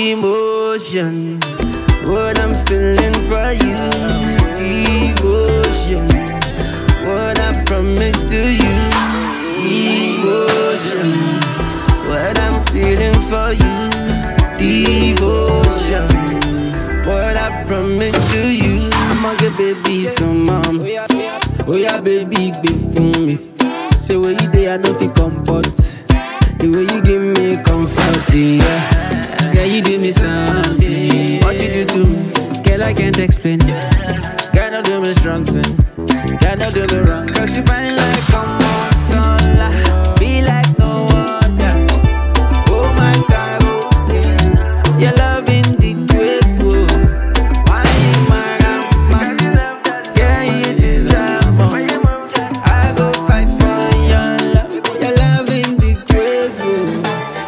Emotion, what I'm feeling for you. Devotion, what I promise to you. Emotion, what I'm feeling for you. Devotion, what I promise to you. I'ma give baby some mom. Oh yeah, baby, be for me. Say where you there, I don't feel comfort. The way you give me comfort, yeah. Yeah, you do me something. What you do to me, girl, I can't explain. Girl, don't do me strong thing. Girl, don't do me wrong. Cause you find like come on, don't lie. Be like no other. Oh my God, oh yeah. Your love in the grave, oh. Why you mad? Girl, you deserve more. I go fight for your love. Your love in the grave, oh.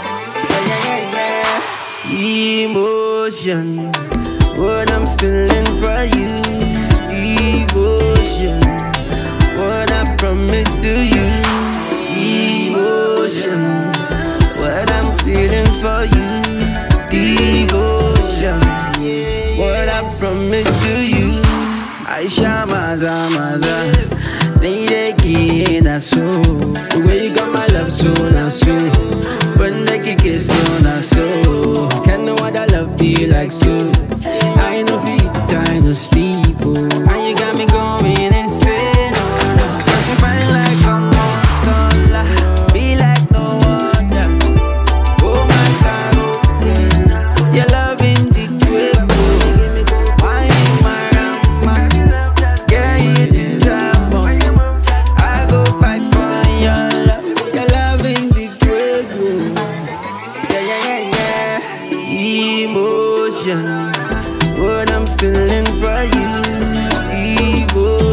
Emotion, what I'm feeling for you. Devotion, what I promise to you. Emotion, what I'm feeling for you. Devotion, what I promise to you. Aisha Maza Maza, lady that's so. The way you got my love so now so. When they kick it so now so. Can no other love be like so? I know feet trying to sleep, oh. And you got me going insane, oh. Cause you find like I'm on dollar. Be like no other. Oh my God, oh yeah. Your love in the grave, oh. Why you mad? Yeah, you deserve more. I go fight for your love. Your love in the grave, oh. Yeah. Emotion, what I'm feeling for you. Devotion.